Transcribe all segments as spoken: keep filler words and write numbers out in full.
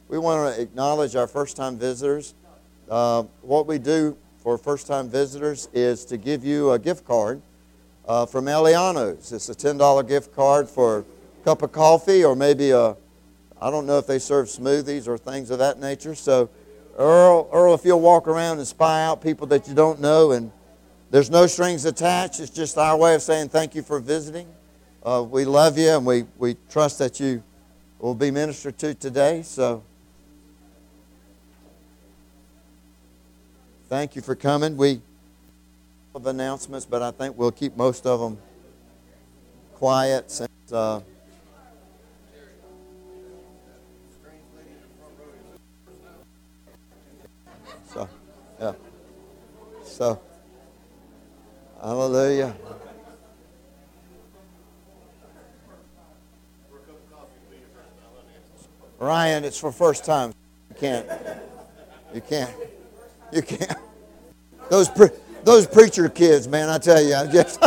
we want to acknowledge our first-time visitors. Uh, what we do for first-time visitors is to give you a gift card uh, from Eliano's. It's a ten dollar gift card for a cup of coffee, or maybe a, I don't know if they serve smoothies or things of that nature. So, Earl, Earl, if you'll walk around and spy out people that you don't know, and there's no strings attached. It's just our way of saying thank you for visiting. Uh, we love you, and we, we trust that you will be ministered to today. So, thank you for coming. We have announcements, but I think we'll keep most of them quiet since uh, so yeah. So hallelujah. Ryan, it's for first time. You can't. You can't. You can't. Those pre- those preacher kids, man, I tell you, I just.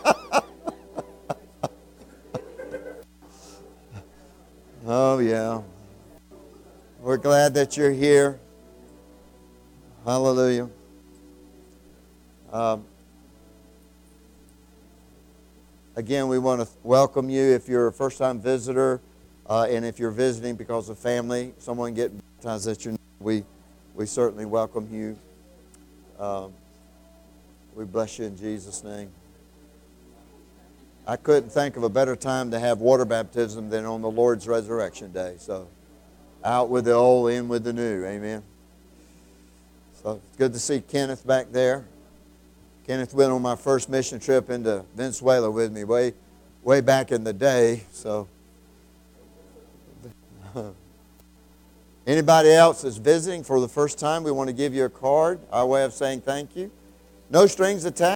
Oh yeah. We're glad that you're here. Hallelujah. Um, again, we want to welcome you if you're a first-time visitor, uh, and if you're visiting because of family, someone getting baptized that you know, we we certainly welcome you. Um, we bless you in Jesus' name. I couldn't think of a better time to have water baptism than on the Lord's resurrection day. So, out with the old, in with the new. Amen. So, it's good to see Kenneth back there. Kenneth went on my first mission trip into Venezuela with me way, way back in the day. So, anybody else that's visiting for the first time, we want to give you a card, our way of saying thank you. No strings attached.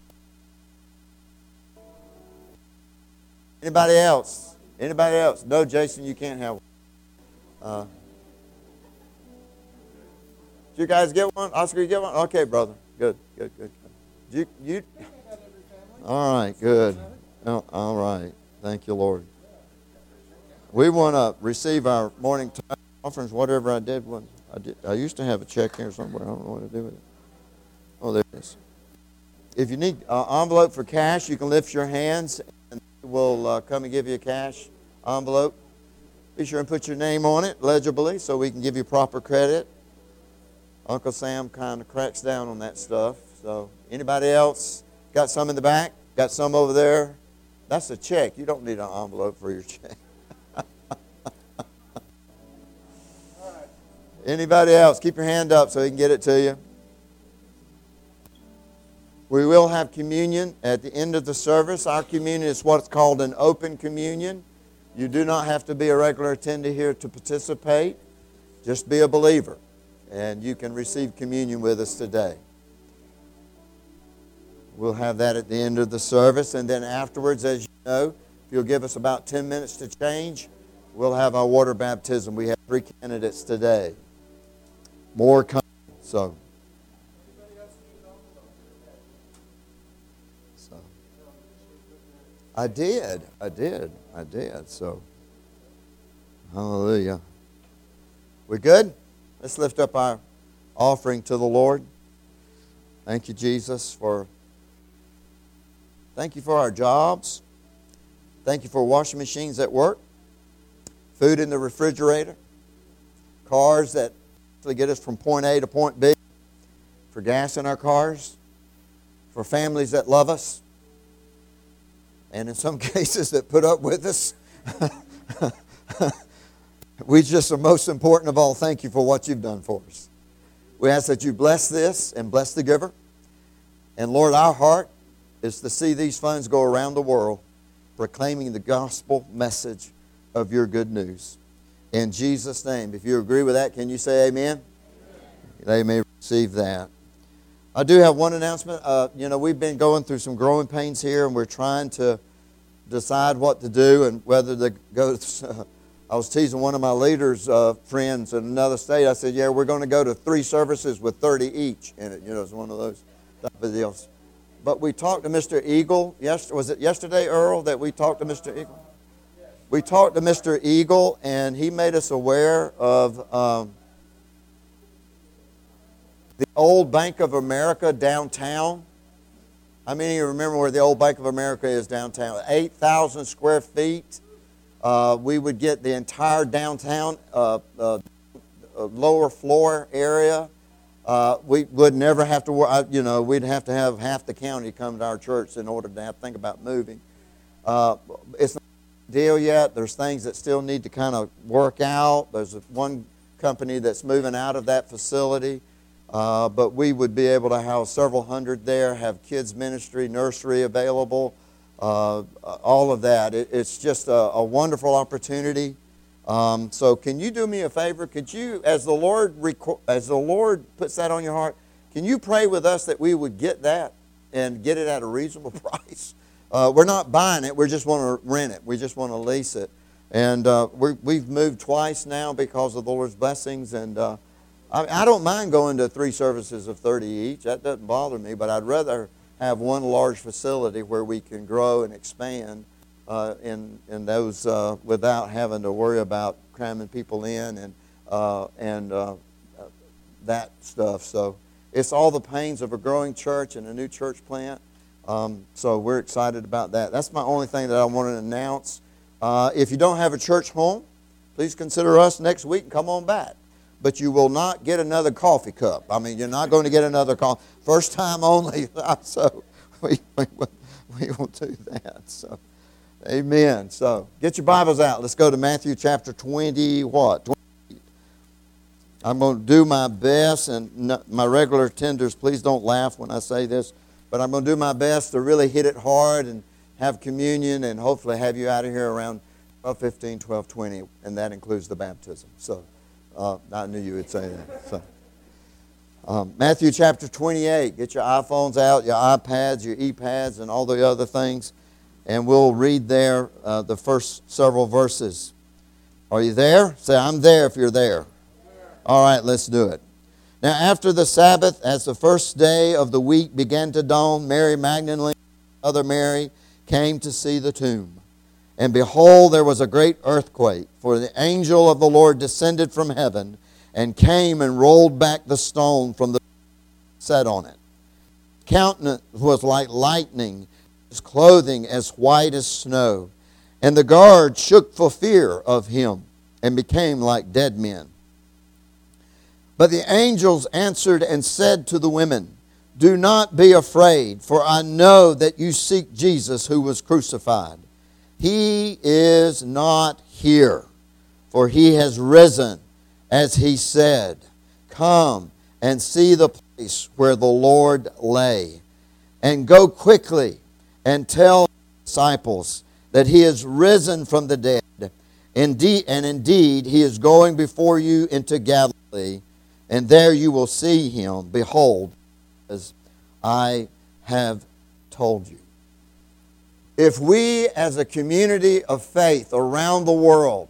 Anybody else? Anybody else? No, Jason, you can't have one. Uh, did you guys get one? Oscar, you get one? Okay, brother. Good, good, good. You, you. All right, good. Oh, all right. Thank you, Lord. We want to receive our morning tithe offerings. Whatever I did, was I did. I used to have a check here somewhere. I don't know what to do with it. Oh, there it is. If you need an envelope for cash, you can lift your hands, and we'll uh, come and give you a cash envelope. Be sure and put your name on it legibly so we can give you proper credit. Uncle Sam kind of cracks down on that stuff. So, anybody else got some in the back? Got some over there? That's a check. You don't need an envelope for your check. Anybody else? Keep your hand up so he can get it to you. We will have communion at the end of the service. Our communion is what's called an open communion. You do not have to be a regular attendee here to participate. Just be a believer, and you can receive communion with us today. We'll have that at the end of the service, and then afterwards, as you know, if you'll give us about ten minutes to change, we'll have our water baptism. We have three candidates today. More coming. So. I did. I did. I did. So, hallelujah. We good? Let's lift up our offering to the Lord. Thank you, Jesus, for thank you for our jobs. Thank you for washing machines at work, food in the refrigerator, cars that actually get us from point A to point B, for gas in our cars, for families that love us, and in some cases that put up with us. We just are most important of all, thank you for what you've done for us. We ask that you bless this and bless the giver. And Lord, our heart is to see these funds go around the world proclaiming the gospel message of your good news. In Jesus' name, if you agree with that, can you say amen? Amen. They may receive that. I do have one announcement. Uh, you know, we've been going through some growing pains here, and we're trying to decide what to do and whether to go to... Uh, I was teasing one of my leaders' uh, friends in another state. I said, yeah, we're going to go to three services with thirty each in it. You know, it's one of those type of deals. But we talked to Mister Eagle. Yes, was it yesterday, Earl, that we talked to Mister Eagle? we talked to Mister Eagle, and he made us aware of um, the old Bank of America downtown. How many of you remember where the old Bank of America is downtown? eight thousand square feet. Uh, we would get the entire downtown uh, uh, lower floor area. Uh, we would never have to, uh, you know, we'd have to have half the county come to our church in order to have to think about moving. Uh, it's not a deal yet. There's things that still need to kind of work out. There's one company that's moving out of that facility. Uh, but we would be able to house several hundred there, have kids ministry, nursery available, uh, all of that. It, it's just a, a wonderful opportunity. Um, so can you do me a favor? Could you, as the Lord reco- as the Lord puts that on your heart, can you pray with us that we would get that and get it at a reasonable price? Uh, we're not buying it. We just want to rent it. We just want to lease it. And uh, we we've moved twice now because of the Lord's blessings. And uh, I, I don't mind going to three services of thirty each. That doesn't bother me. But I'd rather have one large facility where we can grow and expand uh, in in those uh, without having to worry about cramming people in and uh, and uh, that stuff. So it's all the pains of a growing church and a new church plant. Um, so we're excited about that. That's my only thing that I want to announce. Uh, if you don't have a church home, please consider us next week and come on back. But you will not get another coffee cup. I mean, you're not going to get another coffee. First time only. So we, we, we will do that. So, amen. So get your Bibles out. Let's go to Matthew chapter twenty. What? twenty. I'm going to do my best, and my regular attenders, please don't laugh when I say this, but I'm going to do my best to really hit it hard and have communion and hopefully have you out of here around twelve fifteen, twelve twenty, and that includes the baptism. So uh, I knew you would say that. So um, Matthew chapter twenty-eight. Get your iPhones out, your iPads, your e-pads, and all the other things, and we'll read there uh, the first several verses. Are you there? Say, I'm there if you're there. All right, let's do it. Now, after the Sabbath, as the first day of the week began to dawn, Mary Magdalene, other Mary, came to see the tomb. And behold, there was a great earthquake, for the angel of the Lord descended from heaven and came and rolled back the stone from the sat on it. His countenance was like lightning, his clothing as white as snow. And the guards shook for fear of him and became like dead men. But the angels answered and said to the women, do not be afraid, for I know that you seek Jesus who was crucified. He is not here, for he has risen, as he said. Come and see the place where the Lord lay, and go quickly and tell the disciples that he is risen from the dead. Indeed, and indeed, he is going before you into Galilee, and there you will see him. Behold, as I have told you. If we as a community of faith around the world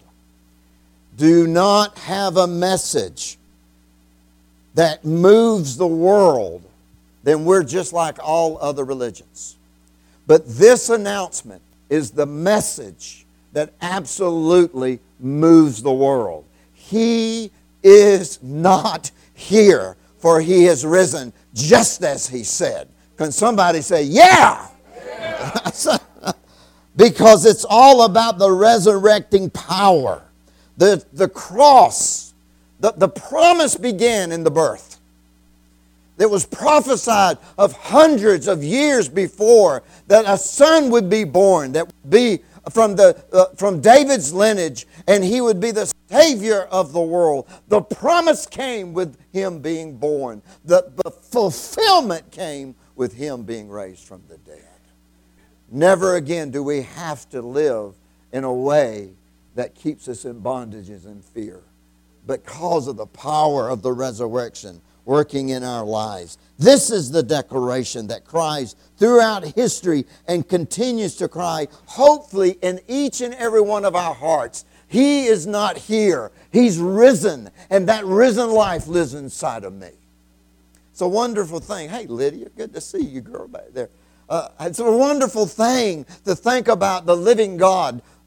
do not have a message that moves the world, then we're just like all other religions. But this announcement is the message that absolutely moves the world. He is not here, for he has risen just as he said. Can somebody say, yeah? Yeah. Because it's all about the resurrecting power. The, the cross, the, the promise began in the birth. It was prophesied of hundreds of years before that a son would be born that would be from, the, uh, from David's lineage, and he would be the Savior of the world. The promise came with him being born. The, the fulfillment came with him being raised from the dead. Never again do we have to live in a way that keeps us in bondages and fear because of the power of the resurrection working in our lives. This is the declaration that cries throughout history and continues to cry, hopefully in each and every one of our hearts. He is not here. He's risen, and that risen life lives inside of me. It's a wonderful thing. Hey, Lydia, good to see you, girl, back there. Uh, it's a wonderful thing to think about the living God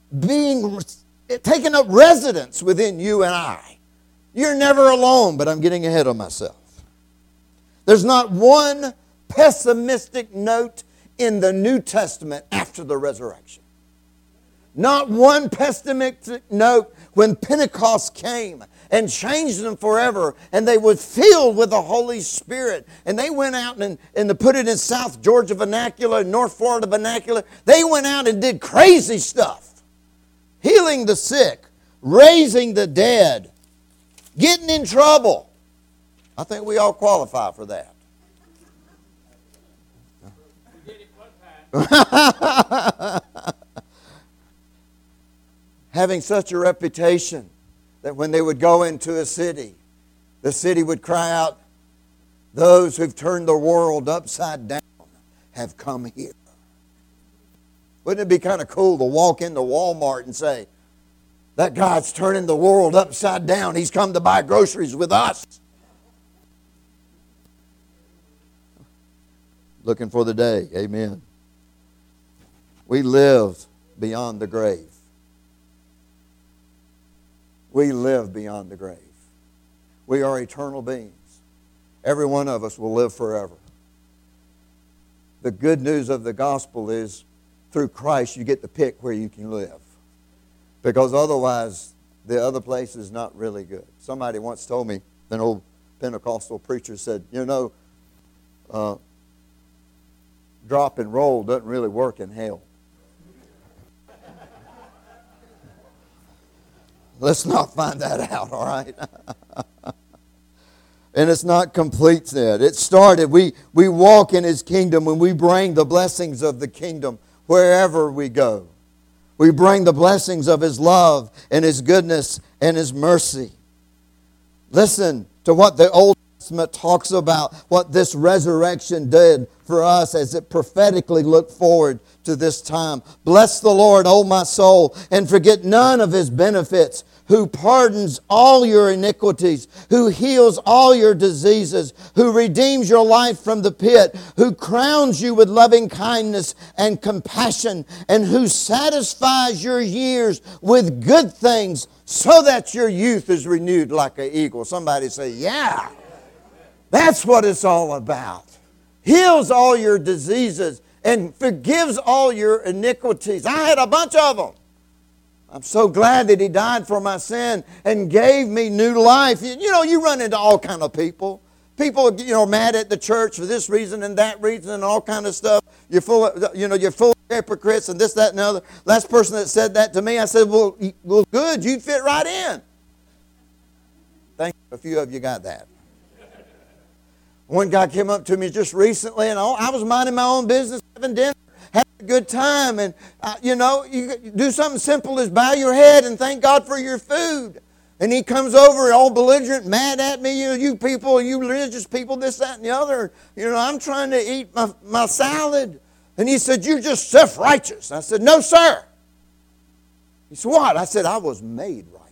being taking up residence within you and I. You're never alone, but I'm getting ahead of myself. There's not one pessimistic note in the New Testament after the resurrection. Not one pessimistic note when Pentecost came and changed them forever, and they were filled with the Holy Spirit. And they went out and, and to put it in South Georgia vernacular, North Florida vernacular, they went out and did crazy stuff. Healing the sick, raising the dead, getting in trouble. I think we all qualify for that. Having such a reputation that when they would go into a city, the city would cry out, "Those who've turned the world upside down have come here." Wouldn't it be kind of cool to walk into Walmart and say, "That guy's turning the world upside down. He's come to buy groceries with us." Looking for the day. Amen. We live beyond the grave. We live beyond the grave. We are eternal beings. Every one of us will live forever. The good news of the gospel is through Christ you get to pick where you can live. Because otherwise the other place is not really good. Somebody once told me, an old Pentecostal preacher said, you know, uh, drop and roll doesn't really work in hell. Let's not find that out, all right? And it's not complete yet. It started, we, we walk in His kingdom when we bring the blessings of the kingdom wherever we go. We bring the blessings of His love and His goodness and His mercy. Listen to what the Old Testament talks about, what this resurrection did for us as it prophetically looked forward to this time. Bless the Lord, O my soul, and forget none of His benefits, who pardons all your iniquities, who heals all your diseases, who redeems your life from the pit, who crowns you with loving kindness and compassion, and who satisfies your years with good things so that your youth is renewed like an eagle. Somebody say, yeah, that's what it's all about. Heals all your diseases and forgives all your iniquities. I had a bunch of them. I'm so glad that He died for my sin and gave me new life. You, you know, you run into all kind of people. People, you know, mad at the church for this reason and that reason and all kind of stuff. You're full of, you know, you're full of hypocrites and this, that, and the other. Last person that said that to me, I said, well, well, good, you fit right in. Thank you. A few of you got that. One guy came up to me just recently, and I was minding my own business, having dinner, having a good time. And, uh, you know, you do something simple as bow your head and thank God for your food. And he comes over all belligerent, mad at me, you know, you people, you religious people, this, that, and the other. You know, I'm trying to eat my, my salad. And he said, you're just self-righteous. I said, no, sir. He said, what? I said, I was made righteous.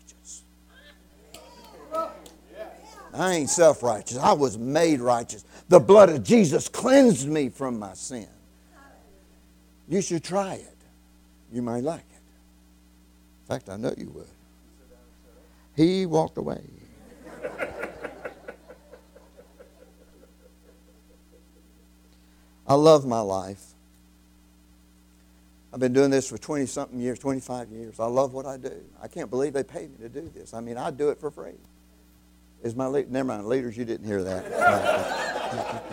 I ain't self-righteous. I was made righteous. The blood of Jesus cleansed me from my sin. You should try it. You might like it. In fact, I know you would. He walked away. I love my life. I've been doing this for twenty-something years, twenty-five years. I love what I do. I can't believe they pay me to do this. I mean, I do it for free. Is my lead, never mind, leaders, you didn't hear that.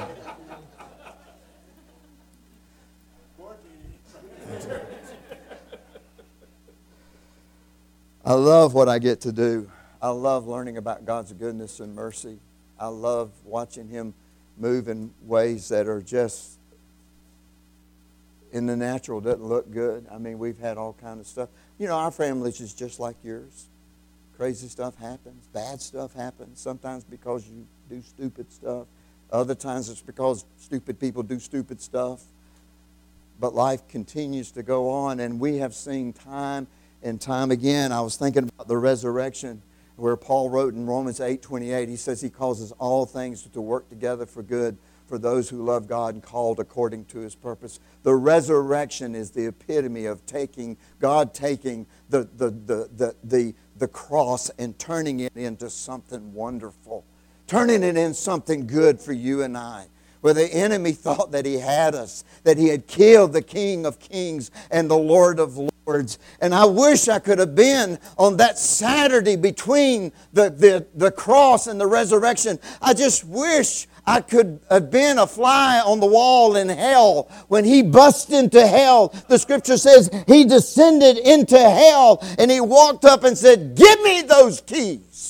I love what I get to do. I love learning about God's goodness and mercy. I love watching Him move in ways that are just in the natural, doesn't look good. I mean, we've had all kinds of stuff. You know, our family is just like yours. Crazy stuff happens. Bad stuff happens. Sometimes because you do stupid stuff. Other times it's because stupid people do stupid stuff. But life continues to go on, and we have seen time and time again. I was thinking about the resurrection where Paul wrote in Romans eight twenty-eight, he says He causes all things to work together for good for those who love God and called according to His purpose. The resurrection is the epitome of taking God taking the the the the the, the cross and turning it into something wonderful, turning it into something good for you and I. Where the enemy thought that he had us, that he had killed the King of Kings and the Lord of Lords. And I wish I could have been on that Saturday between the, the, the cross and the resurrection. I just wish I could have been a fly on the wall in hell. When He bust into hell, the Scripture says He descended into hell and He walked up and said, "Give me those keys."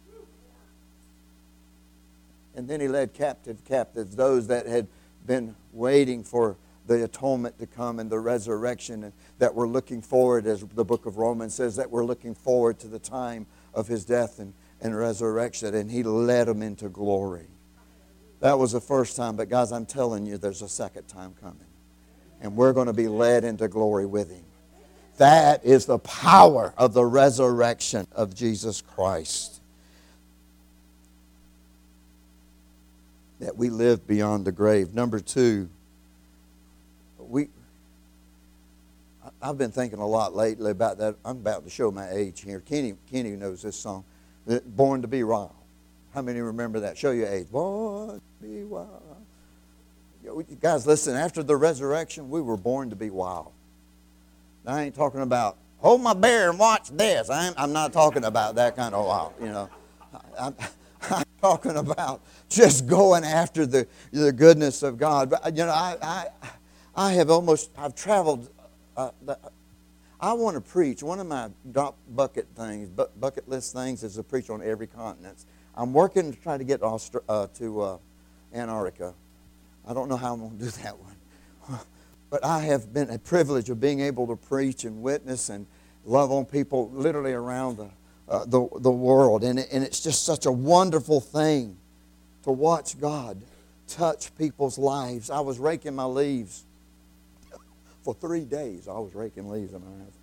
And then He led captive captives, those that had been waiting for the atonement to come and the resurrection, and that were looking forward, as the book of Romans says, that we're looking forward to the time of His death and, and resurrection. And He led them into glory. That was the first time. But guys, I'm telling you, there's a second time coming. And we're going to be led into glory with Him. That is the power of the resurrection of Jesus Christ. That we live beyond the grave. Number two, we. I've been thinking a lot lately about that. I'm about to show my age here. Kenny, Kenny knows this song, "Born to Be Wild." How many remember that? Show your age. Born to be wild. You guys, listen. After the resurrection, we were born to be wild. I ain't talking about hold my bear and watch this. I'm, I'm not talking about that kind of wild. You know. I, I'm talking about just going after the, the goodness of God. But, you know, I I, I have almost, I've traveled, uh, the, I want to preach. One of my bucket things, bucket list things is to preach on every continent. I'm working to try to get Austra- uh, to uh, Antarctica. I don't know how I'm going to do that one. But I have been a privilege of being able to preach and witness and love on people literally around the Uh, the, the world. And, it, and it's just such a wonderful thing to watch God touch people's lives. I was raking my leaves. For three days I was raking leaves in my house.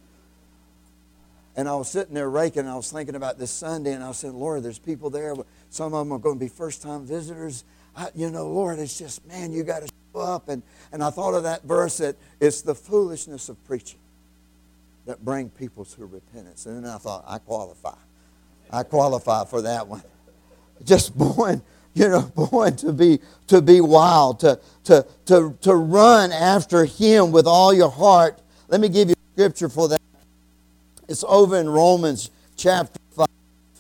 And I was sitting there raking, and I was thinking about this Sunday, and I said, "Lord, there's people there. Some of them are going to be first-time visitors. I, you know, Lord, it's just, man, you got to show up." And, and I thought of that verse that it's the foolishness of preaching that bring people to repentance. And then I thought, I qualify. I qualify for that one. Just born, you know, born to be to be wild, to to to to run after Him with all your heart. Let me give you a scripture for that. It's over in Romans chapter five.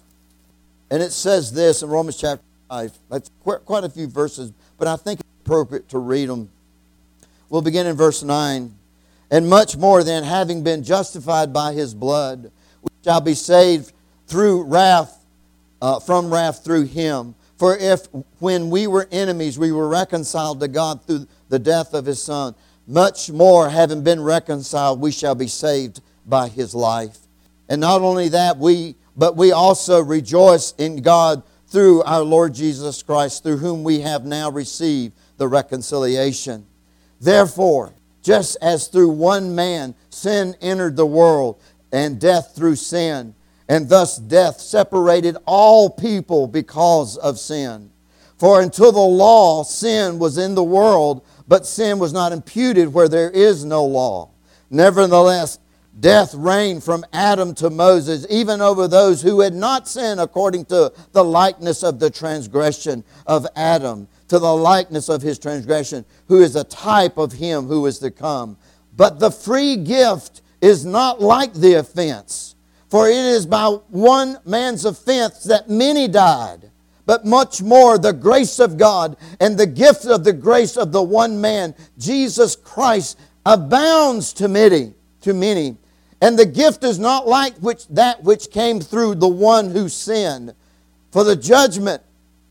And it says this in Romans chapter five. That's quite a few verses, but I think it's appropriate to read them. We'll begin in verse nine. "And much more than, having been justified by His blood, we shall be saved through wrath, uh, from wrath through Him. For if, when we were enemies, we were reconciled to God through the death of His Son, much more, having been reconciled, we shall be saved by His life. And not only that, we but we also rejoice in God through our Lord Jesus Christ, through whom we have now received the reconciliation. Therefore, just as through one man sin entered the world, and death through sin, and thus death separated all people because of sin. For until the law, sin was in the world, but sin was not imputed where there is no law. Nevertheless, death reigned from Adam to Moses, even over those who had not sinned according to the likeness of the transgression of Adam, to the likeness of his transgression, who is a type of Him who is to come. But the free gift is not like the offense. For it is by one man's offense that many died. But much more the grace of God and the gift of the grace of the one man, Jesus Christ, abounds to many. To many. And the gift is not like which that which came through the one who sinned. For the judgment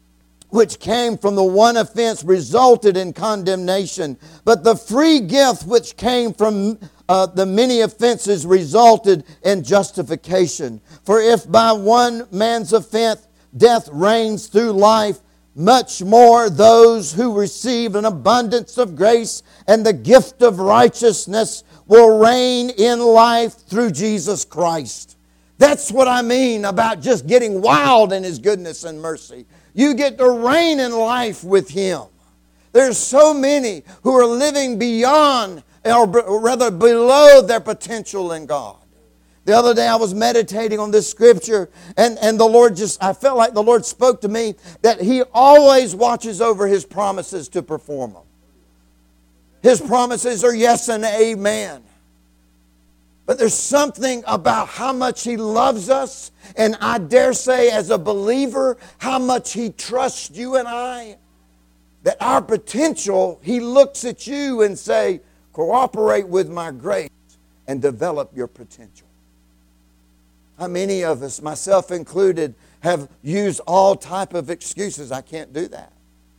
which came from the one offense resulted in condemnation. But the free gift which came from uh, the many offenses resulted in justification. For if by one man's offense death reigns through life, much more those who receive an abundance of grace and the gift of righteousness will reign in life through Jesus Christ. That's what I mean about just getting wild in His goodness and mercy. You get to reign in life with Him. There's so many who are living beyond, or rather below their potential in God. The other day I was meditating on this scripture, and, and the Lord just, I felt like the Lord spoke to me that He always watches over His promises to perform them. His promises are yes and amen. But there's something about how much He loves us, and I dare say as a believer, how much He trusts you and I, that our potential, He looks at you and say, cooperate with my grace and develop your potential. How many of us, myself included, have used all type of excuses? I can't do that.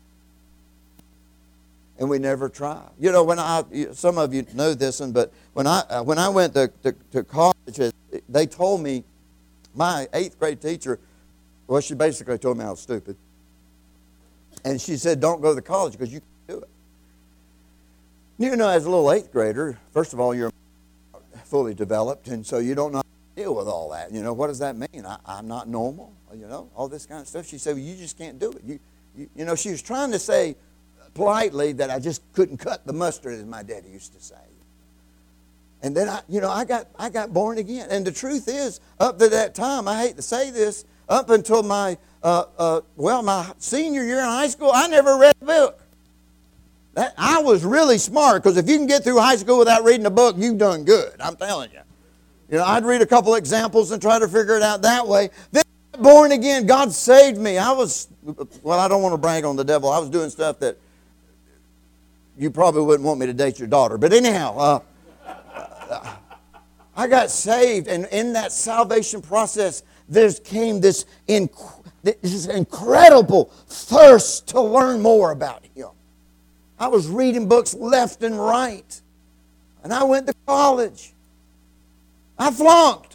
And we never try. You know, when I, some of you know this, one, but when I when I went to, to, to college, they told me, my eighth grade teacher, well, she basically told me I was stupid. And she said, don't go to college because you can't do it. You know, as a little eighth grader, first of all, you're fully developed, and so you don't know deal with all that. You know, what does that mean? I, I'm not normal, you know, all this kind of stuff. She said, well, you just can't do it. You, you, you know, she was trying to say politely that I just couldn't cut the mustard, as my daddy used to say. And then, I, you know, I got, I got born again. And the truth is, up to that time, I hate to say this, up until my, uh, uh, well, my senior year in high school, I never read a book. That, I was really smart, because if you can get through high school without reading a book, you've done good. I'm telling you. You know, I'd read a couple examples and try to figure it out that way. Then born again, God saved me. I was, well, I don't want to brag on the devil. I was doing stuff that you probably wouldn't want me to date your daughter. But anyhow, uh, I got saved. And in that salvation process, there came this, inc- this incredible thirst to learn more about Him. I was reading books left and right. And I went to college. I flunked.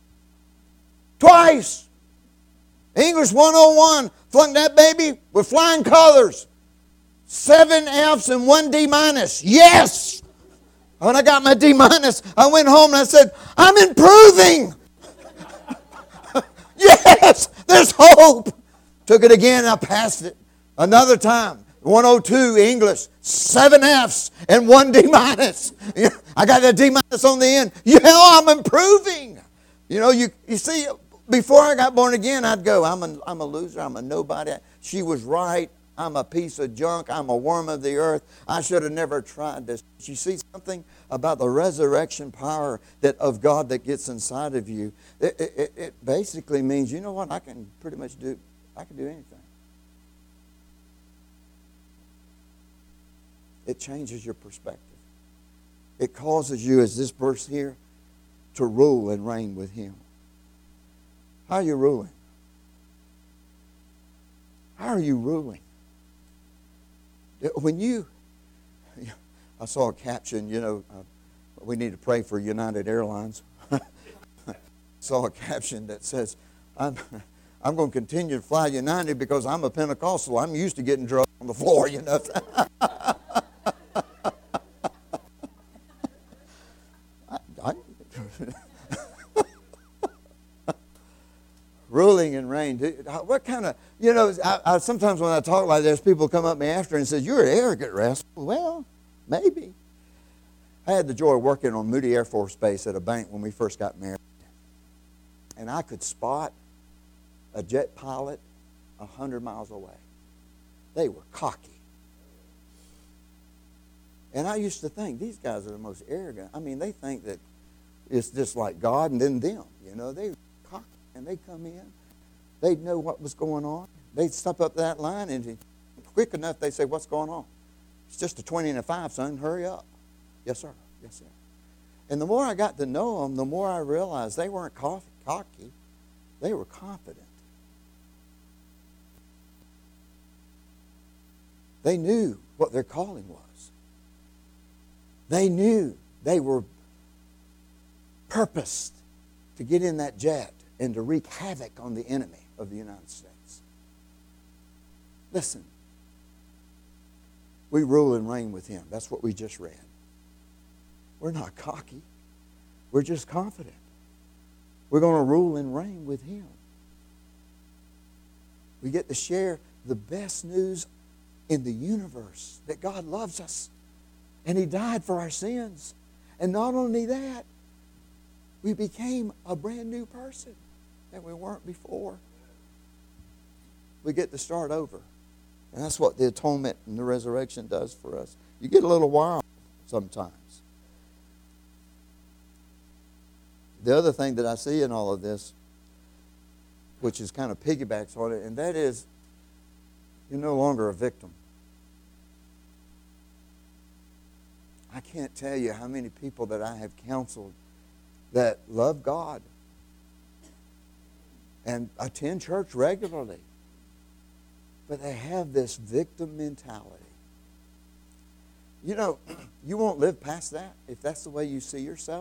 Twice. English one oh one. Flunked that baby with flying colors. Seven F's and one D minus. Yes! When I got my D minus, I went home and I said, I'm improving. Yes! There's hope. Took it again and I passed it. Another time. one oh two English, seven F's and one D minus. I got that D minus on the end. You know, I'm improving. You know, you you see, before I got born again, I'd go, I'm a, I'm a loser, I'm a nobody. She was right. I'm a piece of junk. I'm a worm of the earth. I should have never tried this. You see something about the resurrection power that of God that gets inside of you. It, it, it basically means, you know what, I can pretty much do, I can do anything. It changes your perspective. It causes you, as this verse here, to rule and reign with Him. How are you ruling? How are you ruling? When you, I saw a caption, you know, uh, we need to pray for United Airlines. Saw a caption that says, I'm, I'm going to continue to fly United because I'm a Pentecostal. I'm used to getting drugged on the floor, you know. Ruling and reign. What kind of, you know, I, I, sometimes when I talk like this, people come up to me after and say, you're an arrogant rascal. Well, maybe. I had the joy of working on Moody Air Force Base at a bank when we first got married. And I could spot a jet pilot a hundred miles away. They were cocky. And I used to think, these guys are the most arrogant. I mean, they think that it's just like God and then them. You know, they cocky. And they'd come in. They'd know what was going on. They'd step up that line and quick enough they'd say, what's going on? It's just a twenty and a five, son. Hurry up. Yes, sir. Yes, sir. And the more I got to know them, the more I realized they weren't cocky. They were confident. They knew what their calling was. They knew they were purposed to get in that jet and to wreak havoc on the enemy of the United States. Listen, we rule and reign with Him. That's what we just read. We're not cocky. We're just confident. We're going to rule and reign with Him. We get to share the best news in the universe that God loves us. And He died for our sins. And not only that, we became a brand new person that we weren't before. We get to start over. And that's what the atonement and the resurrection does for us. You get a little wild sometimes. The other thing that I see in all of this, which is kind of piggybacks on it, and that is you're no longer a victim. I can't tell you how many people that I have counseled that love God and attend church regularly, but they have this victim mentality. You know, you won't live past that if that's the way you see yourself.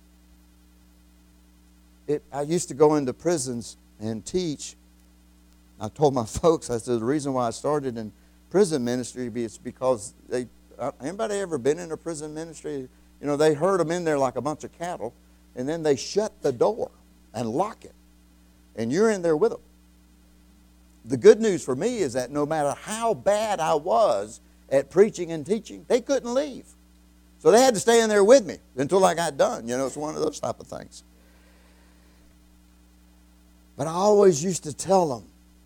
It, I used to go into prisons and teach. I told my folks, I said, the reason why I started in prison ministry is because they, anybody ever been in a prison ministry? You know, they herd them in there like a bunch of cattle, and then they shut the door and lock it. And you're in there with them. The good news for me is that no matter how bad I was at preaching and teaching, they couldn't leave. So they had to stay in there with me until I got done. You know, it's one of those type of things. But I always used to tell them,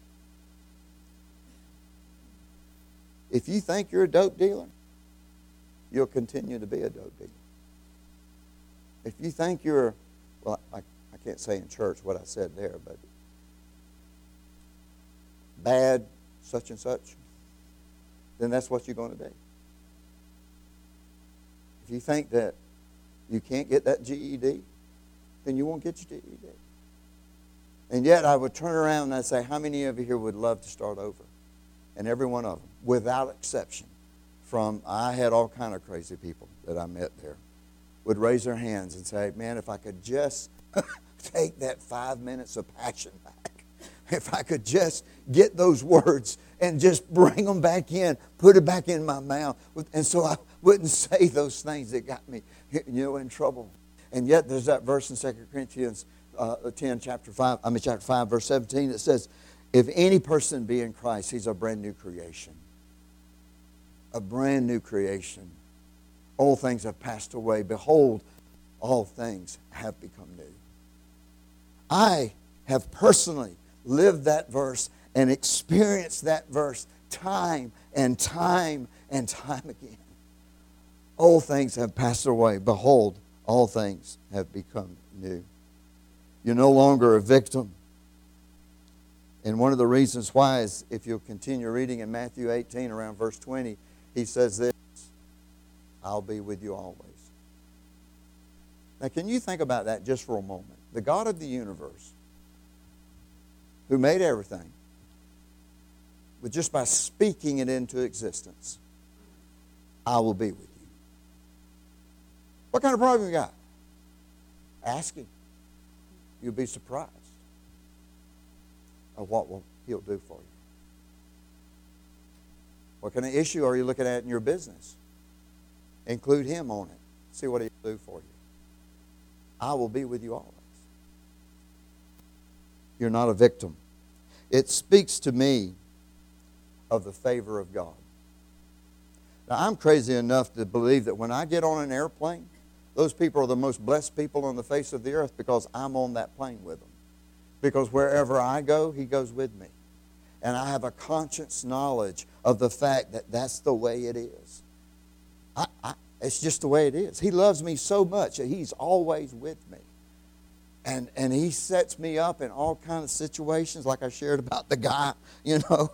if you think you're a dope dealer, you'll continue to be a dope dealer. If you think you're, well, I, I can't say in church what I said there, but bad, such and such, then that's what you're going to be. If you think that you can't get that G E D, then you won't get your G E D. And yet I would turn around and I'd say, how many of you here would love to start over? And every one of them, without exception, from, I had all kind of crazy people that I met there, would raise their hands and say, man, if I could just take that five minutes of passion back, if I could just get those words and just bring them back in, put it back in my mouth, and so I wouldn't say those things that got me, you know, in trouble. And yet there's that verse in Second Corinthians uh, ten, chapter five, I mean chapter five, verse seventeen, that says, if any person be in Christ, he's a brand new creation. A brand new creation. Old things have passed away. Behold, all things have become new. I have personally lived that verse and experienced that verse time and time and time again. Old things have passed away. Behold, all things have become new. You're no longer a victim. And one of the reasons why is, if you'll continue reading in Matthew eighteen, around verse twenty, he says this, I'll be with you always. Now, can you think about that just for a moment? The God of the universe, who made everything, but just by speaking it into existence, I will be with you. What kind of problem you got? Ask Him. You'll be surprised of what will He'll do for you. What kind of issue are you looking at in your business? Include Him on it. See what He'll do for you. I will be with you always. You're not a victim. It speaks to me of the favor of God. Now, I'm crazy enough to believe that when I get on an airplane, those people are the most blessed people on the face of the earth because I'm on that plane with them. Because wherever I go, He goes with me. And I have a conscious knowledge of the fact that that's the way it is. I, I, it's just the way it is. He loves me so much that He's always with me. And, and He sets me up in all kinds of situations, like I shared about the guy, you know.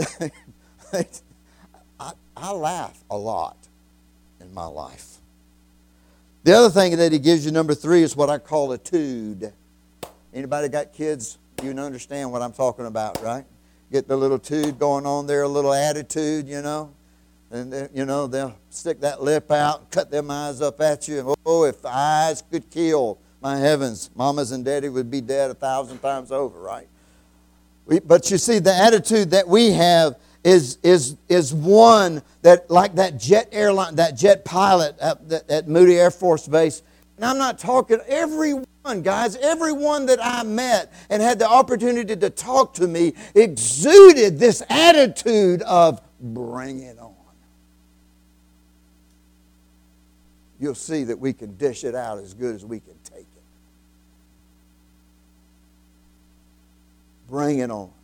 I, I laugh a lot in my life. The other thing that He gives you, number three, is what I call a tude. Anybody got kids? You can understand what I'm talking about, right? Get the little tude going on there, a little attitude, you know. And, they, you know, they'll stick that lip out and cut them eyes up at you. And, oh, if the eyes could kill, my heavens, mamas and daddy would be dead a thousand times over, right? We, but you see, the attitude that we have is is is one that, like that jet airline, that jet pilot at, at Moody Air Force Base. And I'm not talking everyone, guys, everyone that I met and had the opportunity to talk to me exuded this attitude of bring it on. You'll see that we can dish it out as good as we can take it. Bring it on.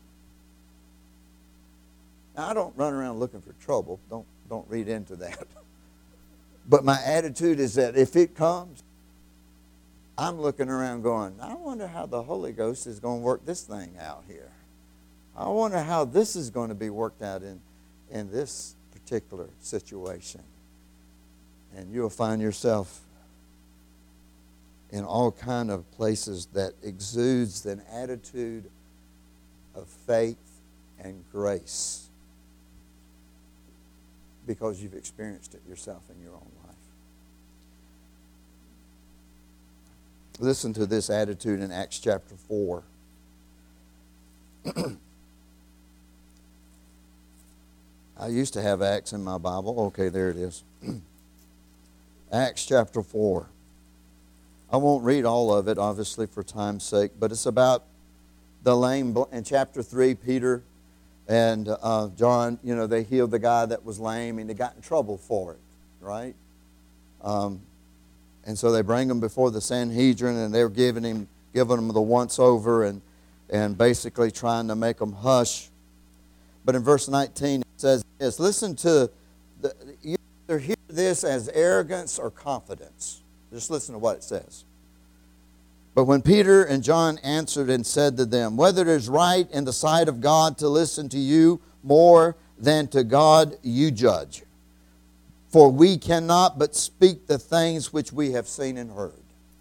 Now, I don't run around looking for trouble. Don't, don't read into that. But my attitude is that if it comes, I'm looking around going, I wonder how the Holy Ghost is going to work this thing out here. I wonder how this is going to be worked out in, in this particular situation. And you'll find yourself in all kind of places that exudes an attitude of faith and grace because you've experienced it yourself in your own life. Listen to this attitude in Acts chapter four. I used to have Acts in my Bible. Okay, there it is. Acts chapter four. I won't read all of it, obviously, for time's sake, but it's about the lame. In chapter three, Peter and uh, John, you know, they healed the guy that was lame, and they got in trouble for it, right? Um, and so they bring him before the Sanhedrin, and they're giving him, giving him the once-over and, and basically trying to make him hush. But in verse nineteen, it says this, listen to, the, you either hear this as arrogance or confidence. Just listen to what it says. But when Peter and John answered and said to them, whether it is right in the sight of God to listen to you more than to God, you judge. For we cannot but speak the things which we have seen and heard.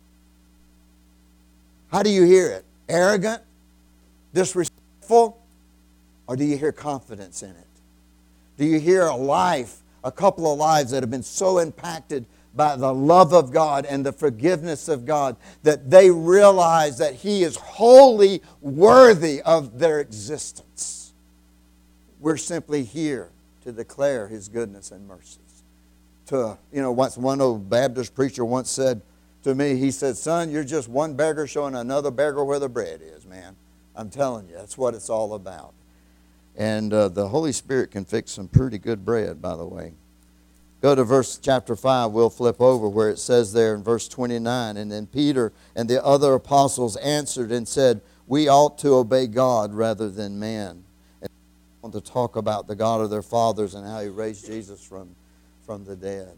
How do you hear it? Arrogant? Disrespectful? Or do you hear confidence in it? Do you hear a life, a couple of lives that have been so impacted by the love of God and the forgiveness of God that they realize that He is wholly worthy of their existence? We're simply here to declare His goodness and mercies. To, you know, once one old Baptist preacher once said to me, he said, son, you're just one beggar showing another beggar where the bread is, man. I'm telling you, that's what it's all about. And uh, the Holy Spirit can fix some pretty good bread, by the way. Go to verse chapter five, we'll flip over where it says there in verse twenty-nine, and then Peter and the other apostles answered and said, we ought to obey God rather than man. And I want to talk about the God of their fathers and how He raised Jesus from, from the dead.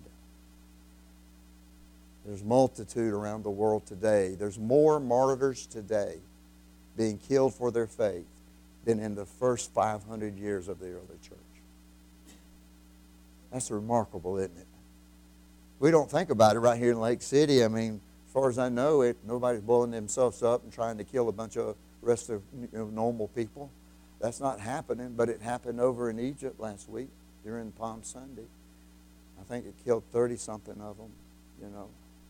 There's multitude around the world today. There's more martyrs today being killed for their faith than in the first five hundred years of the early church. That's remarkable, isn't it? We don't think about it right here in Lake City. I mean, as far as I know, it nobody's blowing themselves up and trying to kill a bunch of rest of you know, normal people. That's not happening, but it happened over in Egypt last week during Palm Sunday. I think it killed thirty-something of them, you know.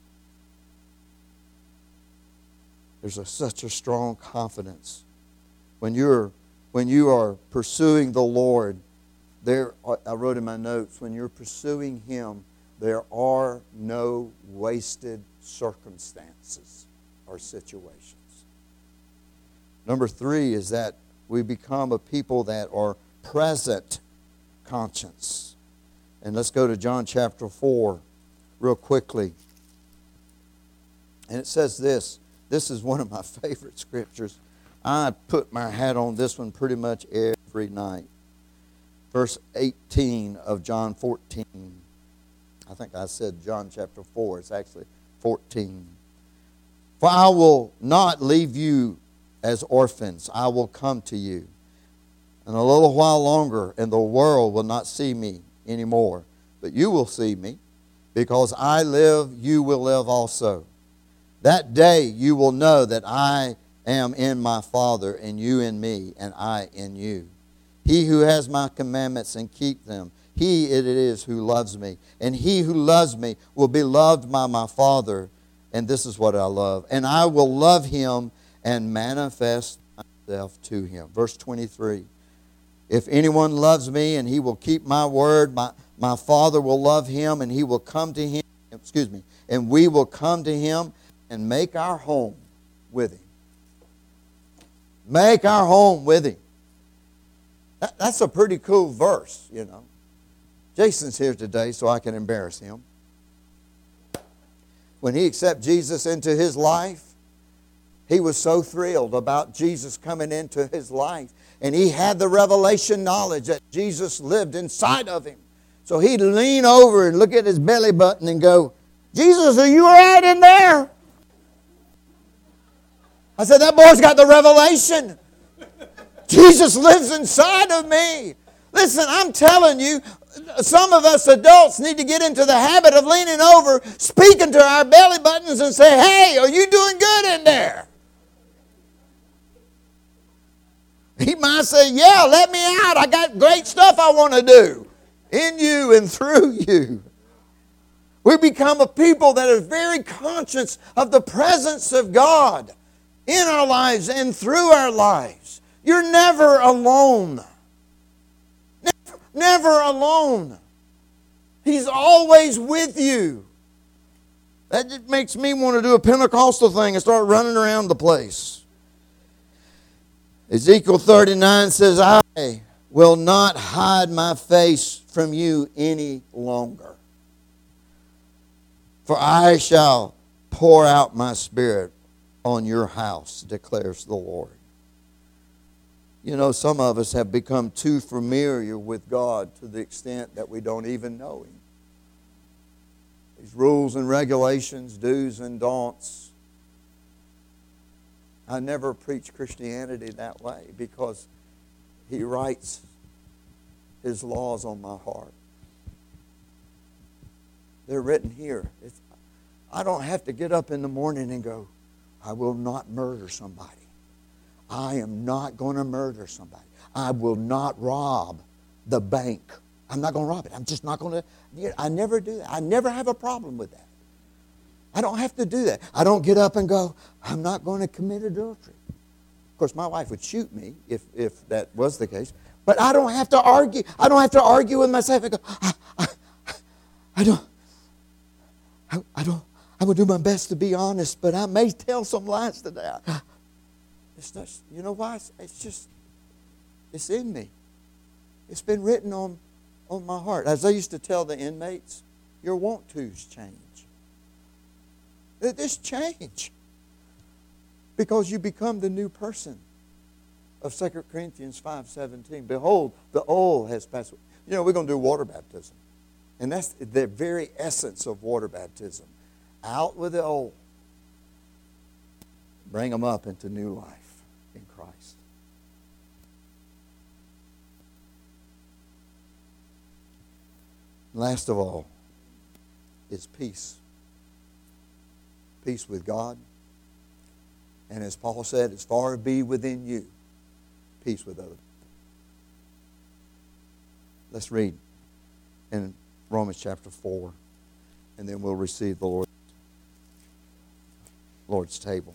There's a, such a strong confidence. When you're when you are pursuing the Lord, there, I wrote in my notes, when you're pursuing Him, there are no wasted circumstances or situations. Number three is that we become a people that are present conscience. And let's go to John chapter four real quickly. And it says this. This is one of my favorite scriptures. I put my hat on this one pretty much every night. Verse eighteen of John fourteen. I think I said John chapter four. It's actually fourteen. For I will not leave you as orphans. I will come to you. And a little while longer, and the world will not see me anymore. But you will see me. Because I live, you will live also. That day you will know that I am in my Father, and you in me, and I in you. He who has my commandments and keep them, he it is who loves me. And he who loves me will be loved by my Father. And this is what I love. And I will love him and manifest myself to him. Verse twenty-three. If anyone loves me and he will keep my word, my, my Father will love him and he will come to him. Excuse me. And we will come to him and make our home with him. Make our home with him. That, that's a pretty cool verse, you know. Jason's here today, so I can embarrass him. When he accepted Jesus into his life, he was so thrilled about Jesus coming into his life. And he had the revelation knowledge that Jesus lived inside of him. So he'd lean over and look at his belly button and go, Jesus, are you all right in there? I said, that boy's got the revelation. Jesus lives inside of me. Listen, I'm telling you, some of us adults need to get into the habit of leaning over, speaking to our belly buttons and say, hey, are you doing good in there? He might say, yeah, let me out. I got great stuff I want to do in you and through you. We become a people that are very conscious of the presence of God in our lives and through our lives. You're never alone. Never, never alone. He's always with you. That just makes me want to do a Pentecostal thing and start running around the place. Ezekiel thirty-nine says, I will not hide my face from you any longer. For I shall pour out my spirit on your house, declares the Lord. You know, some of us have become too familiar with God to the extent that we don't even know Him. These rules and regulations, do's and don'ts. I never preach Christianity that way because He writes His laws on my heart. They're written here. It's, I don't have to get up in the morning and go, I will not murder somebody. I am not going to murder somebody. I will not rob the bank. I'm not going to rob it. I'm just not going to. I never do that. I never have a problem with that. I don't have to do that. I don't get up and go, I'm not going to commit adultery. Of course, my wife would shoot me if, if that was the case. But I don't have to argue. I don't have to argue with myself and go, I, I, I don't, I, I don't, I will do my best to be honest, but I may tell some lies today. It's not, you know why? It's, it's just, it's in me. It's been written on, on my heart. As I used to tell the inmates, your want-tos change. They just change. Because you become the new person of Second Corinthians five seventeen. Behold, the old has passed away. You know, we're going to do water baptism. And that's the very essence of water baptism. Out with the old. Bring them up into new life in Christ. Last of all is peace. Peace with God. And as Paul said, as far as be within you, peace with others. Let's read in Romans chapter four, and then we'll receive the Lord, Lord's table.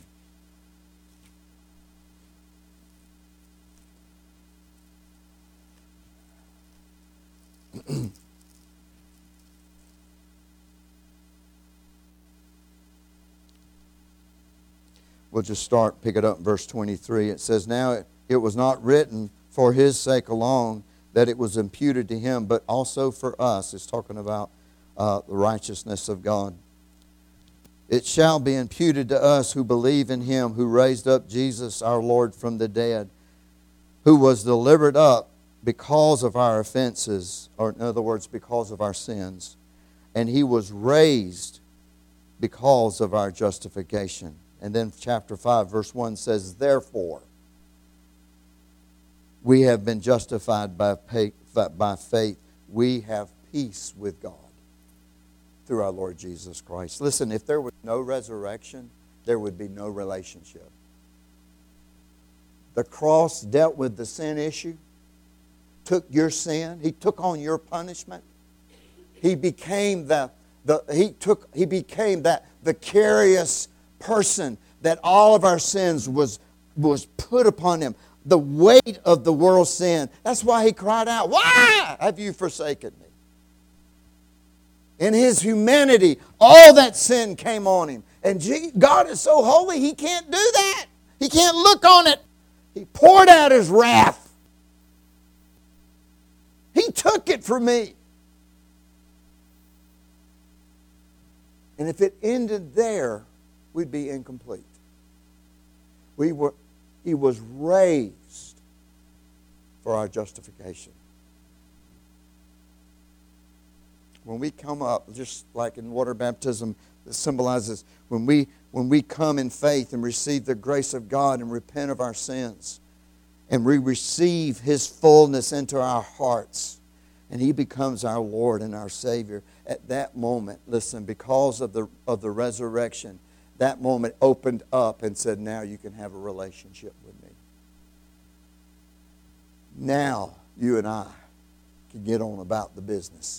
We'll just start, pick it up in verse twenty-three. It says, now it, it was not written for his sake alone that it was imputed to him, but also for us. It's talking about uh, the righteousness of God. It shall be imputed to us who believe in him who raised up Jesus our Lord from the dead, who was delivered up because of our offenses, or in other words, because of our sins. And he was raised because of our justification. And then chapter five, verse one says, therefore, we have been justified by faith. We have peace with God through our Lord Jesus Christ. Listen, if there was no resurrection, there would be no relationship. The cross dealt with the sin issue, took your sin. He took on your punishment. He became the, the he took he became that vicarious person that all of our sins was, was put upon him. The weight of the world's sin. That's why he cried out, why have you forsaken me? In his humanity, all that sin came on him. And God is so holy, he can't do that. He can't look on it. He poured out his wrath. took it from me. And if it ended there, we'd be incomplete. We were, He was raised for our justification. When we come up, just like in water baptism, that symbolizes when we when we come in faith and receive the grace of God and repent of our sins, and we receive His fullness into our hearts, and He becomes our Lord and our Savior. At that moment, listen, because of the of the resurrection, that moment opened up and said, now you can have a relationship with me. Now you and I can get on about the business.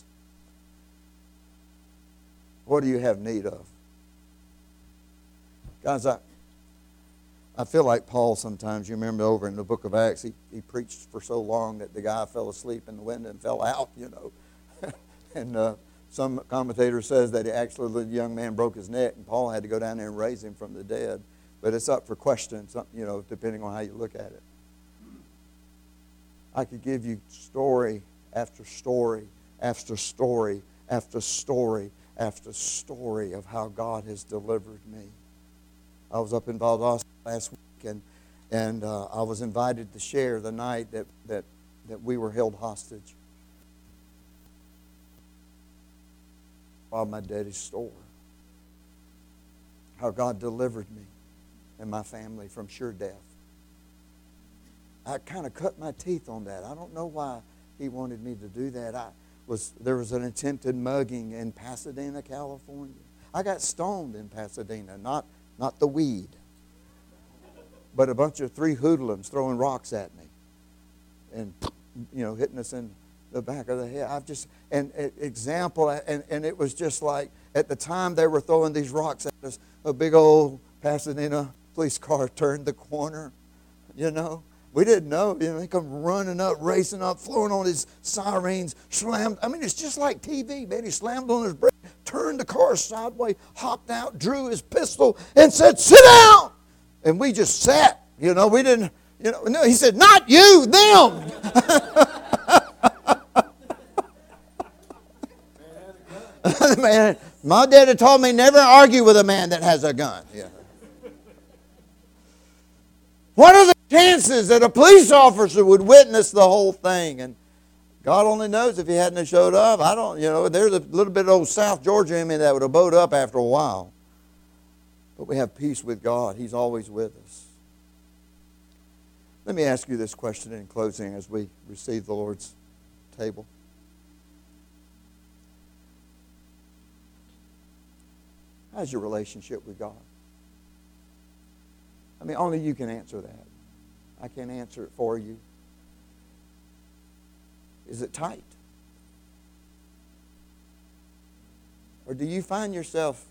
What do you have need of? Guys, I, I feel like Paul sometimes. You remember over in the book of Acts, he, he preached for so long that the guy fell asleep in the window and fell out, you know. and uh, some commentator says that he actually, the young man broke his neck, and Paul had to go down there and raise him from the dead. But it's up for question, you know, depending on how you look at it. I could give you story after story after story after story after story of how God has delivered me. I was up in Valdosta last week, and and uh, I was invited to share the night that, that, that we were held hostage. Robbed my daddy's store. How God delivered me and my family from sure death. I kind of cut my teeth on that. I don't know why He wanted me to do that. I was there was an attempted mugging in Pasadena, California. I got stoned in Pasadena, not not the weed, but a bunch of three hoodlums throwing rocks at me, and you know hitting us in the back of the head. I've just an example, and and it was just like at the time they were throwing these rocks at us. A big old Pasadena police car turned the corner, you know. We didn't know. You know, he come running up, racing up, flowing on his sirens, slammed. I mean, it's just like T V, man. He slammed on his brake, turned the car sideways, hopped out, drew his pistol, and said, "Sit down." And we just sat. You know, we didn't, you know, no, he said, "Not you, them." Man, my daddy told me never argue with a man that has a gun. Yeah. What are the chances that a police officer would witness the whole thing? And God only knows if he hadn't have showed up. I don't, you know, there's a little bit of old South Georgia in me that would have bowed up after a while. But we have peace with God. He's always with us. Let me ask you this question in closing as we receive the Lord's table. How's your relationship with God? I mean, only you can answer that. I can't answer it for you. Is it tight? Or do you find yourself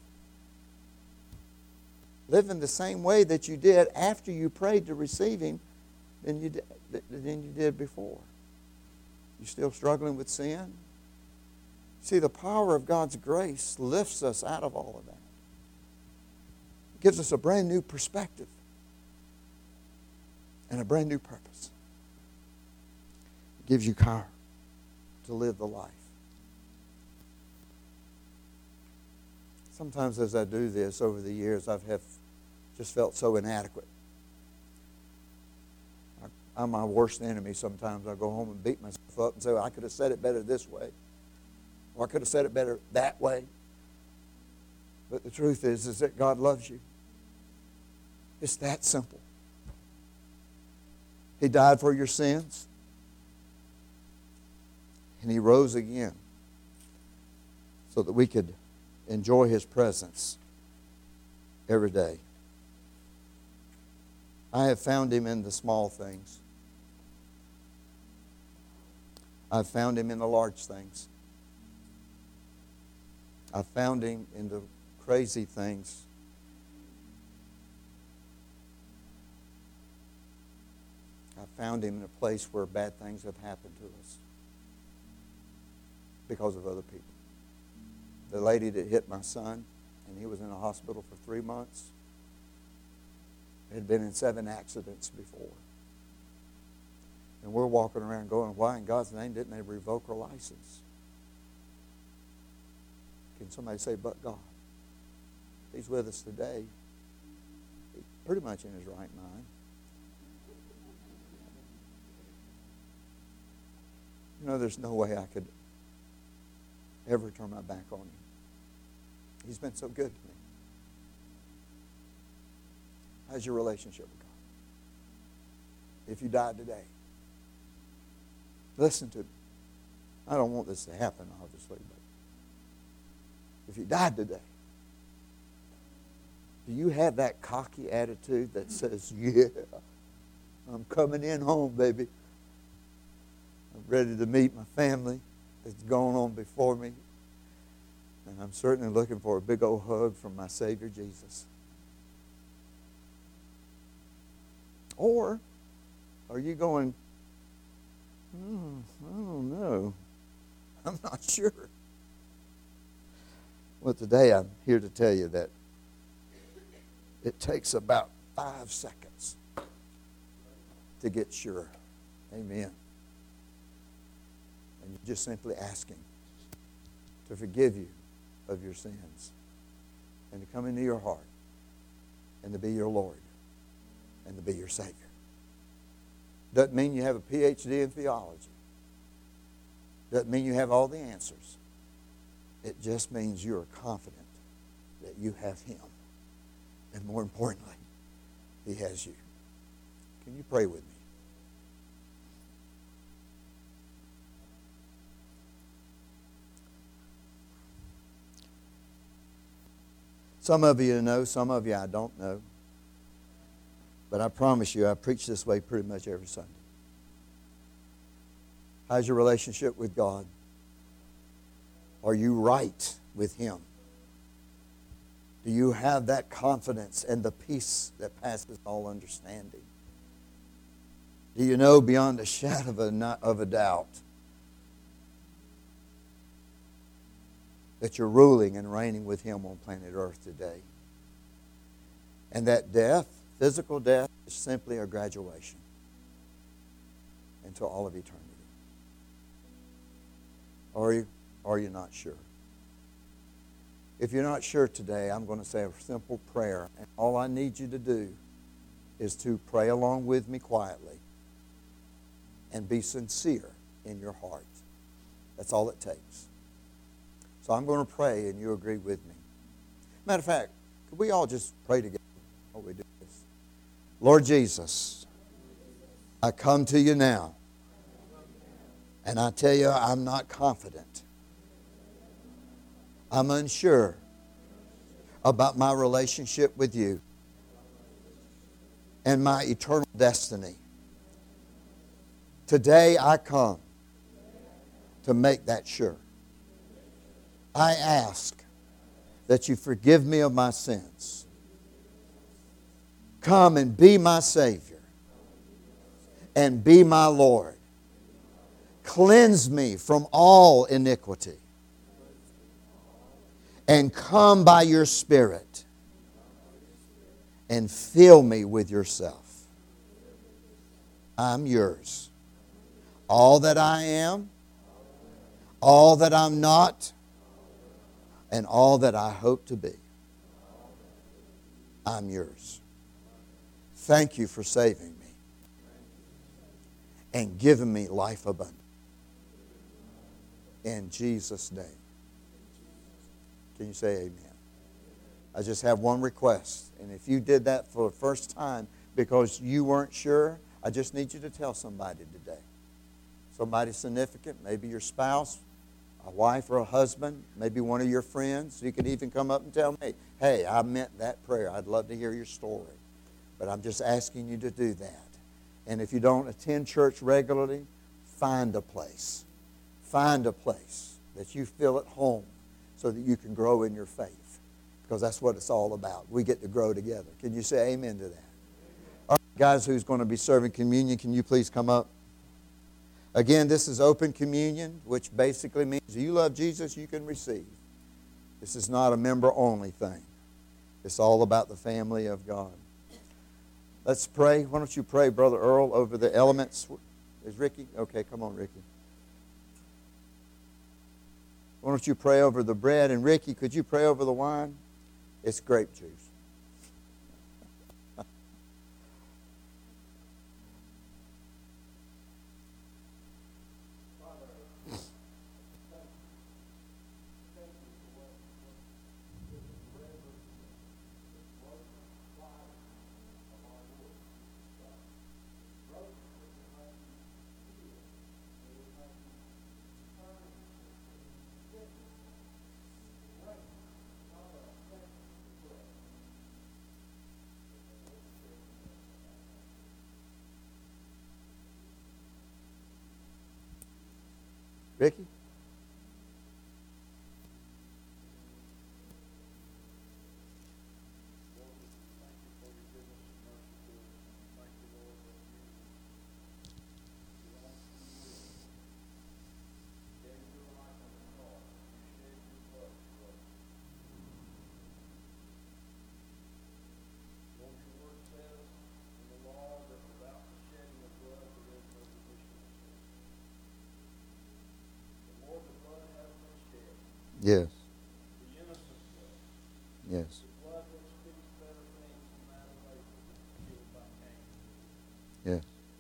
living the same way that you did after you prayed to receive Him than you did, than you did before? You still struggling with sin? See, the power of God's grace lifts us out of all of that. It gives us a brand new perspective and a brand new purpose. It gives you power to live the life. Sometimes as I do this over the years, I've have just felt so inadequate. I, I'm my worst enemy sometimes. I go home and beat myself up and say, well, I could have said it better this way. Or I could have said it better that way. But the truth is, is that God loves you. It's that simple. He died for your sins. And He rose again so that we could enjoy His presence every day. I have found Him in the small things. I've found Him in the large things. I've found Him in the crazy things. I found Him in a place where bad things have happened to us because of other people. The lady that hit my son, and he was in a hospital for three months, had been in seven accidents before. And we're walking around going, why in God's name didn't they revoke her license? Can somebody say, but God? He's with us today. He's pretty much in his right mind. You know, there's no way I could ever turn my back on him. He's been so good to me. How's your relationship with God? If you died today, listen to me. I don't want this to happen, obviously, but if you died today, do you have that cocky attitude that says, yeah, I'm coming in home, baby. I'm ready to meet my family that's gone on before me. And I'm certainly looking for a big old hug from my Savior Jesus. Or are you going, hmm, I don't know. I'm not sure. Well, today I'm here to tell you that it takes about five seconds to get sure. Amen. And you just simply ask Him to forgive you of your sins and to come into your heart and to be your Lord and to be your Savior. Doesn't mean you have a P H D in theology. Doesn't mean you have all the answers. It just means you are confident that you have Him. And more importantly, He has you. Can you pray with me? Some of you know, some of you I don't know. But I promise you, I preach this way pretty much every Sunday. How's your relationship with God? Are you right with Him? Do you have that confidence and the peace that passes all understanding? Do you know beyond a shadow of a, of a doubt that you're ruling and reigning with Him on planet Earth today? And that death, physical death, is simply a graduation into all of eternity. Are you, are you not sure? If you're not sure today, I'm going to say a simple prayer. And all I need you to do is to pray along with me quietly and be sincere in your heart. That's all it takes. So I'm going to pray and you agree with me. Matter of fact, could we all just pray together while we do this? Lord Jesus, I come to you now. And I tell you, I'm not confident. I'm unsure about my relationship with you and my eternal destiny. Today I come to make that sure. I ask that you forgive me of my sins. Come and be my Savior and be my Lord. Cleanse me from all iniquity. And come by your Spirit and fill me with yourself. I'm yours. All that I am, all that I'm not, and all that I hope to be, I'm yours. Thank you for saving me and giving me life abundant. In Jesus' name. Can you say amen? I just have one request. And if you did that for the first time because you weren't sure, I just need you to tell somebody today. Somebody significant, maybe your spouse, a wife or a husband, maybe one of your friends. You can even come up and tell me, hey, I meant that prayer. I'd love to hear your story. But I'm just asking you to do that. And if you don't attend church regularly, find a place. Find a place that you feel at home so that you can grow in your faith. Because that's what it's all about. We get to grow together. Can you say amen to that? All right, guys, who's going to be serving communion, can you please come up? Again, this is open communion, which basically means if you love Jesus, you can receive. This is not a member-only thing. It's all about the family of God. Let's pray. Why don't you pray, Brother Earl, over the elements? Is Ricky? Okay, come on, Ricky. Why don't you pray over the bread? And Ricky, could you pray over the wine? It's grape juice. Ricky? Yes. Yes. Yes.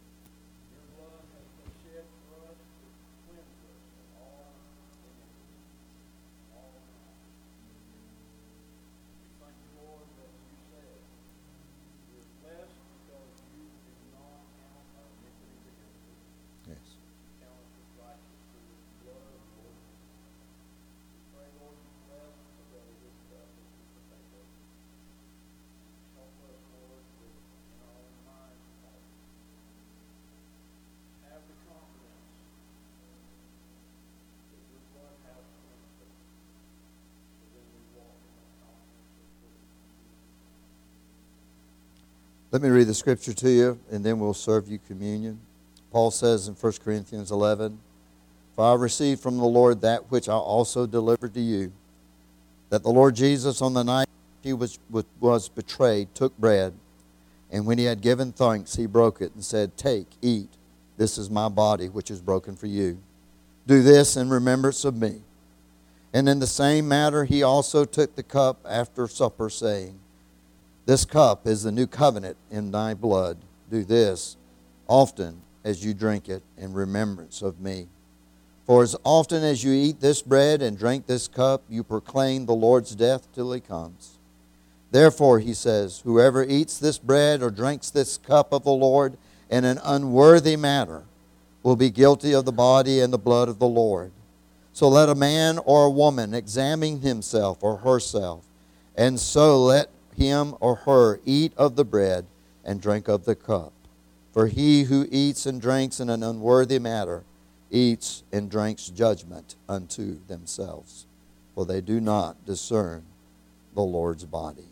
Let me read the scripture to you, and then we'll serve you communion. Paul says in First Corinthians eleven, "For I received from the Lord that which I also delivered to you, that the Lord Jesus, on the night he was, was betrayed, took bread, and when he had given thanks, he broke it and said, 'Take, eat, this is my body, which is broken for you. Do this in remembrance of me.' And in the same manner he also took the cup after supper, saying, 'This cup is the new covenant in thy blood. Do this often as you drink it in remembrance of me. For as often as you eat this bread and drink this cup, you proclaim the Lord's death till he comes. Therefore,' he says, 'whoever eats this bread or drinks this cup of the Lord in an unworthy manner will be guilty of the body and the blood of the Lord. So let a man or a woman examine himself or herself, and so let him or her eat of the bread and drink of the cup. For he who eats and drinks in an unworthy manner eats and drinks judgment unto themselves, for they do not discern the Lord's body.'"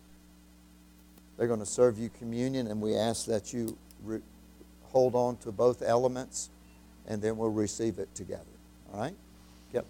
They're going to serve you communion, and we ask that you re- hold on to both elements, and then we'll receive it together. All right? Kevin?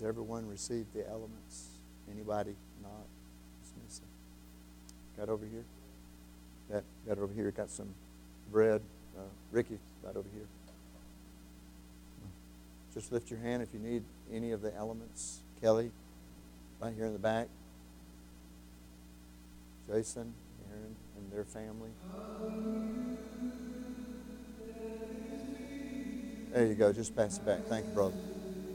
Has everyone received the elements? Anybody not? Just missing. Got over here? That got over here. Got some bread. Uh, Ricky, right over here. Just lift your hand if you need any of the elements. Kelly, right here in the back. Jason, Aaron, and their family. There you go. Just pass it back. Thank you, brother.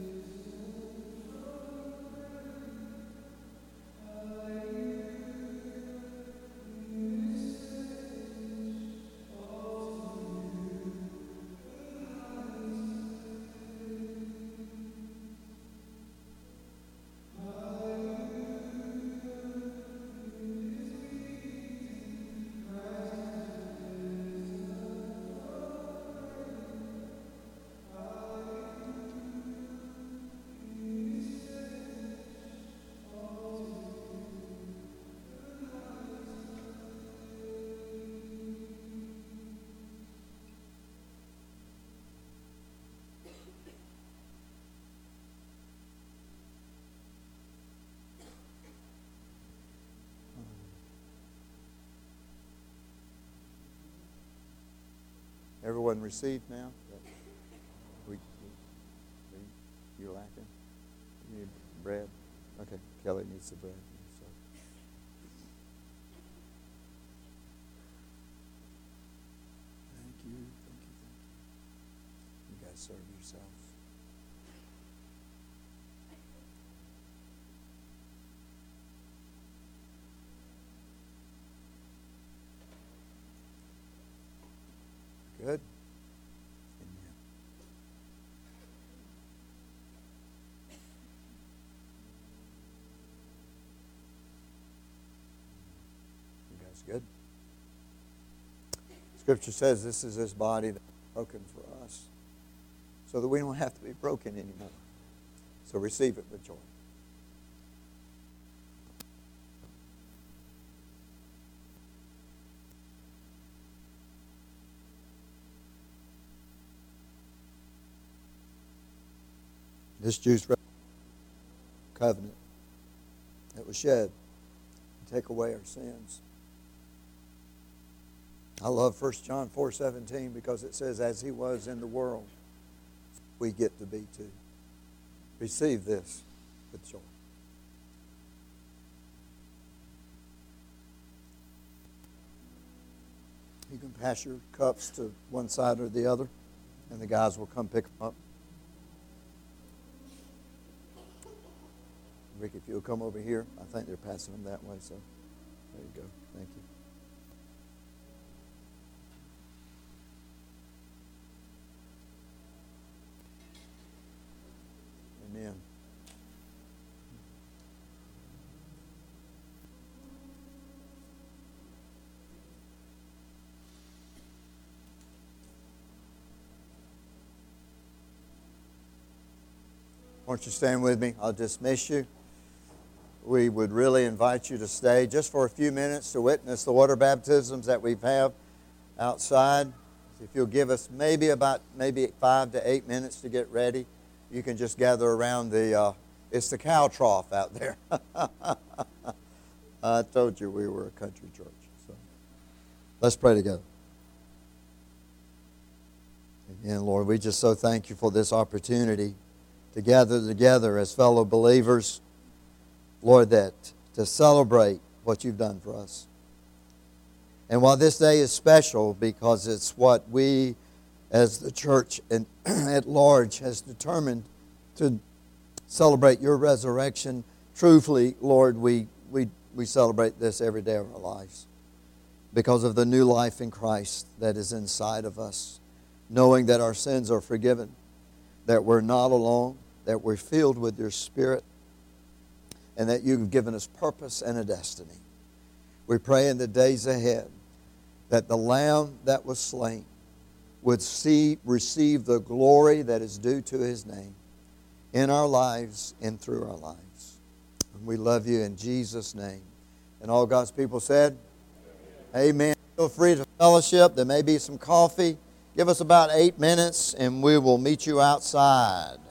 Everyone received now? We, we, you're lacking? You need bread? Okay, Kelly needs the bread. So. Thank you, thank you, thank you. You guys serve yourselves. Good. Amen. You guys good? Scripture says this is His body that's broken for us so that we don't have to be broken anymore. So receive it with joy. This juice covenant that was shed to take away our sins. I love First John four seventeen because it says, as He was in the world, we get to be too. Receive this with joy. You can pass your cups to one side or the other, and the guys will come pick them up. Rick, if you'll come over here, I think they're passing them that way, so there you go. Thank you. Amen. Won't you stand with me? I'll dismiss you. We would really invite you to stay just for a few minutes to witness the water baptisms that we have outside. If you'll give us maybe about maybe five to eight minutes to get ready, you can just gather around the, uh, it's the cow trough out there. I told you we were a country church. So let's pray together. Again, Lord, we just so thank you for this opportunity to gather together as fellow believers. Lord, that to celebrate what you've done for us. And while this day is special because it's what we as the church and at large has determined to celebrate your resurrection, truthfully, Lord, we, we, we celebrate this every day of our lives because of the new life in Christ that is inside of us, knowing that our sins are forgiven, that we're not alone, that we're filled with your Spirit, and that you've given us purpose and a destiny. We pray in the days ahead that the Lamb that was slain would see, receive the glory that is due to His name in our lives and through our lives. And we love you in Jesus' name. And all God's people said, Amen. Amen. Feel free to fellowship. There may be some coffee. Give us about eight minutes and we will meet you outside.